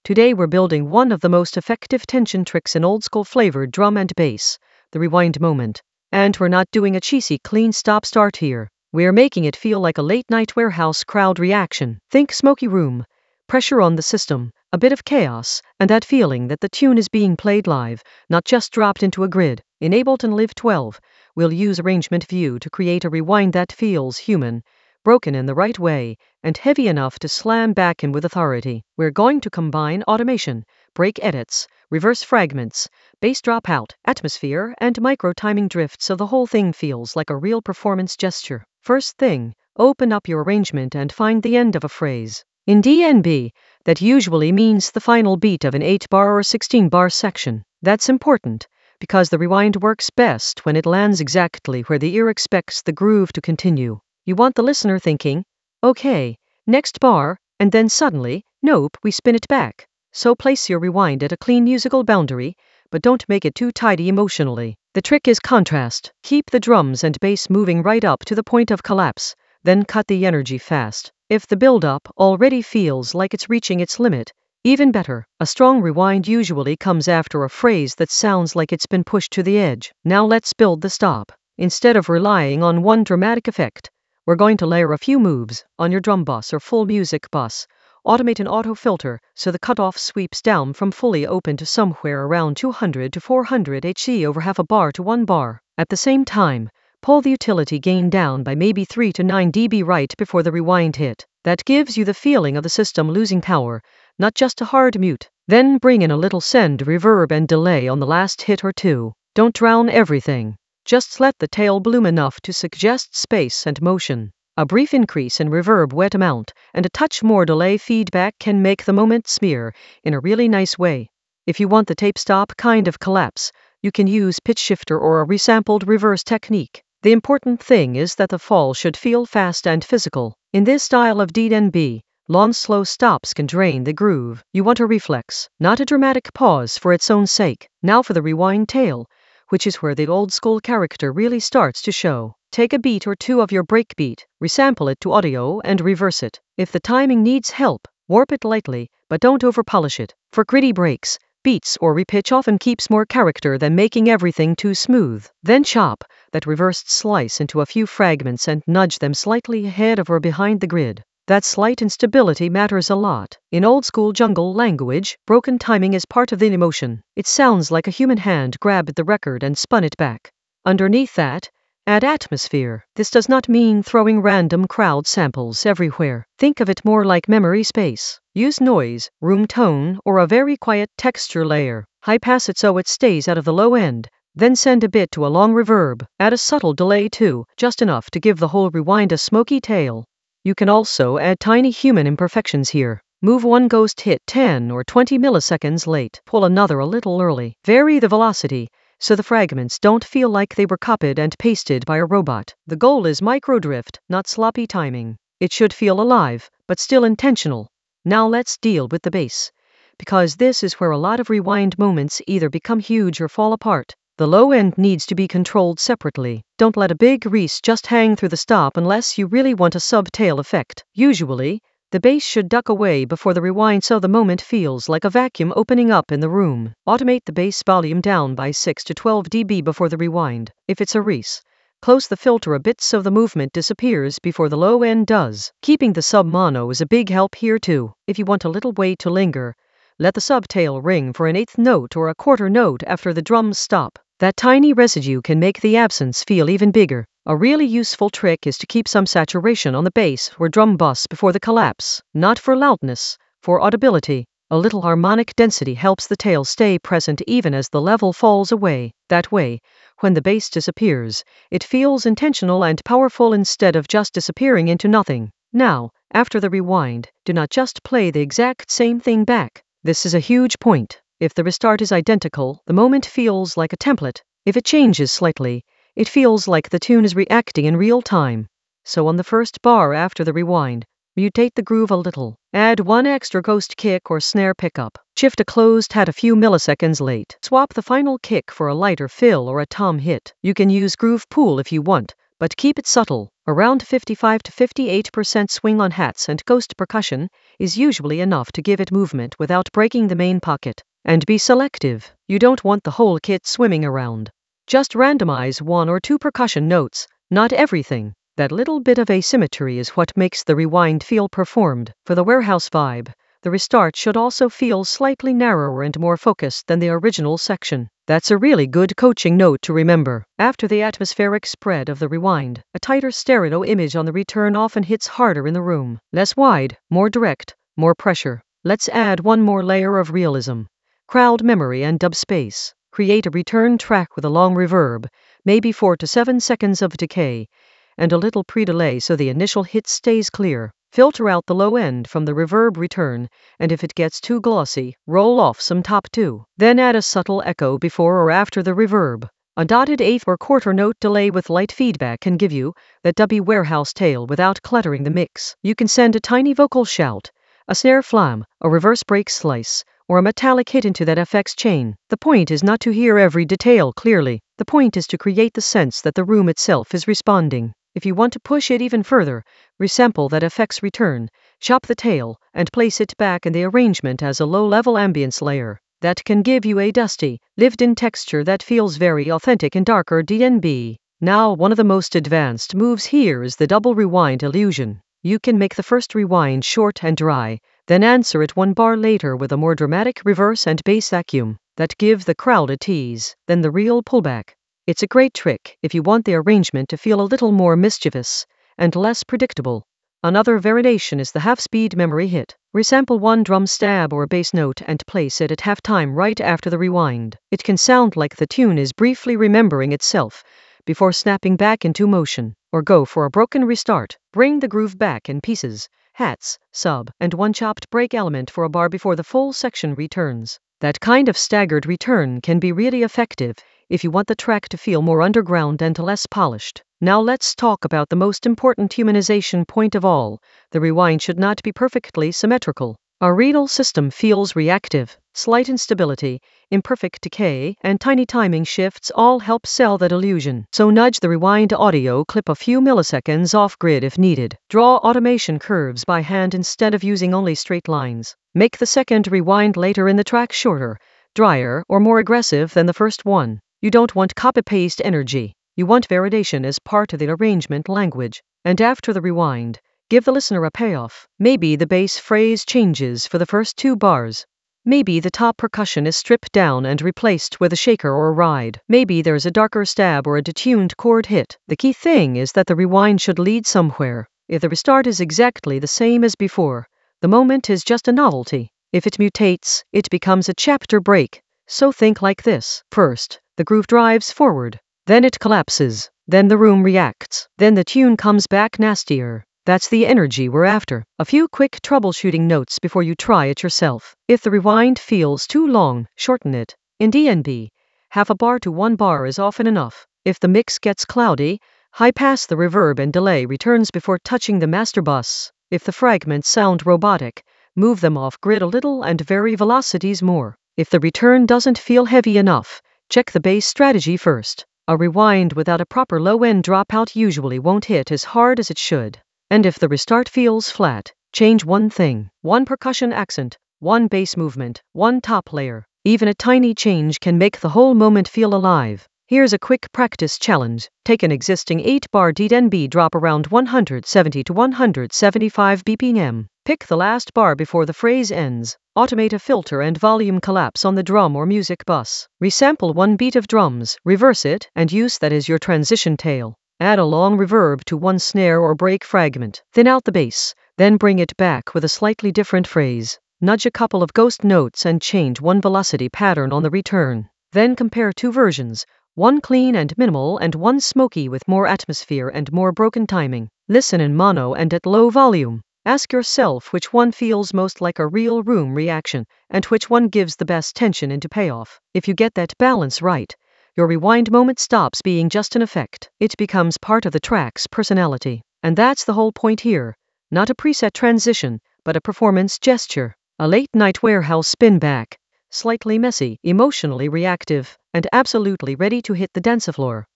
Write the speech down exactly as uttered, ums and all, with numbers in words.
Today we're building one of the most effective tension tricks in old school flavored drum and bass, the rewind moment. And we're not doing a cheesy clean stop start here. We're making it feel like a late night warehouse crowd reaction. Think smoky room, pressure on the system, a bit of chaos, and that feeling that the tune is being played live, not just dropped into a grid. In Ableton Live twelve, we'll use Arrangement View to create a rewind that feels human, broken in the right way, and heavy enough to slam back in with authority. We're going to combine automation, break edits, reverse fragments, bass dropout, atmosphere, and micro timing drift so the whole thing feels like a real performance gesture. First thing, open up your arrangement and find the end of a phrase. In D N B, that usually means the final beat of an eight bar or sixteen bar section. That's important, because the rewind works best when it lands exactly where the ear expects the groove to continue. You want the listener thinking, okay, next bar, and then suddenly, nope, we spin it back. So place your rewind at a clean musical boundary, but don't make it too tidy emotionally. The trick is contrast. Keep the drums and bass moving right up to the point of collapse, then cut the energy fast. If the build-up already feels like it's reaching its limit, even better. A strong rewind usually comes after a phrase that sounds like it's been pushed to the edge. Now let's build the stop. Instead of relying on one dramatic effect, we're going to layer a few moves on your drum bus or full music bus. Automate an auto filter so the cutoff sweeps down from fully open to somewhere around two hundred to four hundred hertz over half a bar to one bar. At the same time, pull the utility gain down by maybe three to nine decibels right before the rewind hit. That gives you the feeling of the system losing power, not just a hard mute. Then bring in a little send reverb and delay on the last hit or two. Don't drown everything. Just let the tail bloom enough to suggest space and motion. A brief increase in reverb wet amount and a touch more delay feedback can make the moment smear in a really nice way. If you want the tape stop kind of collapse, you can use pitch shifter or a resampled reverse technique. The important thing is that the fall should feel fast and physical. In this style of D N B, long slow stops can drain the groove. You want a reflex, not a dramatic pause for its own sake. Now for the rewind tail, which is where the old school character really starts to show. Take a beat or two of your breakbeat, resample it to audio and reverse it. If the timing needs help, warp it lightly, but don't overpolish it. For gritty breaks, beats or repitch often keeps more character than making everything too smooth. Then chop that reversed slice into a few fragments and nudge them slightly ahead of or behind the grid. That slight instability matters a lot. In old school jungle language, broken timing is part of the emotion. It sounds like a human hand grabbed the record and spun it back. Underneath that, add atmosphere. This does not mean throwing random crowd samples everywhere. Think of it more like memory space. Use noise, room tone, or a very quiet texture layer. High pass it so it stays out of the low end. Then send a bit to a long reverb. Add a subtle delay too, just enough to give the whole rewind a smoky tail. You can also add tiny human imperfections here. Move one ghost hit ten or twenty milliseconds late. Pull another a little early. Vary the velocity, so the fragments don't feel like they were copied and pasted by a robot. The goal is microdrift, not sloppy timing. It should feel alive, but still intentional. Now let's deal with the bass, because this is where a lot of rewind moments either become huge or fall apart. The low end needs to be controlled separately. Don't let a big reese just hang through the stop unless you really want a sub-tail effect. Usually, the bass should duck away before the rewind so the moment feels like a vacuum opening up in the room. Automate the bass volume down by six to twelve decibels before the rewind. If it's a reese, close the filter a bit so the movement disappears before the low end does. Keeping the sub-mono is a big help here too. If you want a little weight to linger, let the sub-tail ring for an eighth note or a quarter note after the drums stop. That tiny residue can make the absence feel even bigger. A really useful trick is to keep some saturation on the bass or drum bus before the collapse. Not for loudness, for audibility. A little harmonic density helps the tail stay present even as the level falls away. That way, when the bass disappears, it feels intentional and powerful instead of just disappearing into nothing. Now, after the rewind, do not just play the exact same thing back. This is a huge point. If the restart is identical, the moment feels like a template. If it changes slightly, it feels like the tune is reacting in real time. So on the first bar after the rewind, mutate the groove a little. Add one extra ghost kick or snare pickup. Shift a closed hat a few milliseconds late. Swap the final kick for a lighter fill or a tom hit. You can use groove pool if you want, but keep it subtle. Around fifty-five to fifty-eight percent swing on hats and ghost percussion is usually enough to give it movement without breaking the main pocket. And be selective. You don't want the whole kit swimming around. Just randomize one or two percussion notes, not everything. That little bit of asymmetry is what makes the rewind feel performed. For the warehouse vibe, the restart should also feel slightly narrower and more focused than the original section. That's a really good coaching note to remember. After the atmospheric spread of the rewind, a tighter stereo image on the return often hits harder in the room. Less wide, more direct, more pressure. Let's add one more layer of realism. Crowd memory and dub space. Create a return track with a long reverb, maybe four to seven seconds of decay, and a little pre-delay so the initial hit stays clear. Filter out the low end from the reverb return, and if it gets too glossy, roll off some top two. Then add a subtle echo before or after the reverb. A dotted eighth or quarter note delay with light feedback can give you that dubby warehouse tail without cluttering the mix. You can send a tiny vocal shout, a snare flam, a reverse break slice, or a metallic hit into that effects chain. The point is not to hear every detail clearly. The point is to create the sense that the room itself is responding. If you want to push it even further, resample that effects return, chop the tail, and place it back in the arrangement as a low-level ambience layer. That can give you a dusty, lived-in texture that feels very authentic in darker D and B. Now, one of the most advanced moves here is the double rewind illusion. You can make the first rewind short and dry, then answer it one bar later with a more dramatic reverse and bass vacuum that give the crowd a tease, then the real pullback. It's a great trick if you want the arrangement to feel a little more mischievous and less predictable. Another variation is the half-speed memory hit. Resample one drum stab or bass note and place it at halftime right after the rewind. It can sound like the tune is briefly remembering itself before snapping back into motion. Or go for a broken restart. Bring the groove back in pieces, hats, sub, and one chopped break element for a bar before the full section returns. That kind of staggered return can be really effective if you want the track to feel more underground and less polished. Now let's talk about the most important humanization point of all. The rewind should not be perfectly symmetrical. Our renal system feels reactive. Slight instability, imperfect decay, and tiny timing shifts all help sell that illusion. So nudge the rewind audio clip a few milliseconds off-grid if needed. Draw automation curves by hand instead of using only straight lines. Make the second rewind later in the track shorter, drier, or more aggressive than the first one. You don't want copy-paste energy. You want validation as part of the arrangement language. And after the rewind, give the listener a payoff. Maybe the bass phrase changes for the first two bars. Maybe the top percussion is stripped down and replaced with a shaker or a ride. Maybe there's a darker stab or a detuned chord hit. The key thing is that the rewind should lead somewhere. If the restart is exactly the same as before, the moment is just a novelty. If it mutates, it becomes a chapter break. So think like this. First, the groove drives forward. Then it collapses. Then the room reacts. Then the tune comes back nastier. That's the energy we're after. A few quick troubleshooting notes before you try it yourself. If the rewind feels too long, shorten it. In D and B, half a bar to one bar is often enough. If the mix gets cloudy, high pass the reverb and delay returns before touching the master bus. If the fragments sound robotic, move them off grid a little and vary velocities more. If the return doesn't feel heavy enough, check the bass strategy first. A rewind without a proper low-end dropout usually won't hit as hard as it should. And if the restart feels flat, change one thing. One percussion accent, one bass movement, one top layer. Even a tiny change can make the whole moment feel alive. Here's a quick practice challenge. Take an existing eight bar D and B drop around one hundred seventy to one hundred seventy-five B P M. Pick the last bar before the phrase ends. Automate a filter and volume collapse on the drum or music bus. Resample one beat of drums, reverse it, and use that as your transition tail. Add a long reverb to one snare or break fragment. Thin out the bass, then bring it back with a slightly different phrase. Nudge a couple of ghost notes and change one velocity pattern on the return. Then compare two versions, one clean and minimal and one smoky with more atmosphere and more broken timing. Listen in mono and at low volume. Ask yourself which one feels most like a real room reaction, and which one gives the best tension into payoff. If you get that balance right, your rewind moment stops being just an effect. It becomes part of the track's personality. And that's the whole point here. Not a preset transition, but a performance gesture. A late-night warehouse spin back. Slightly messy, emotionally reactive, and absolutely ready to hit the dance floor.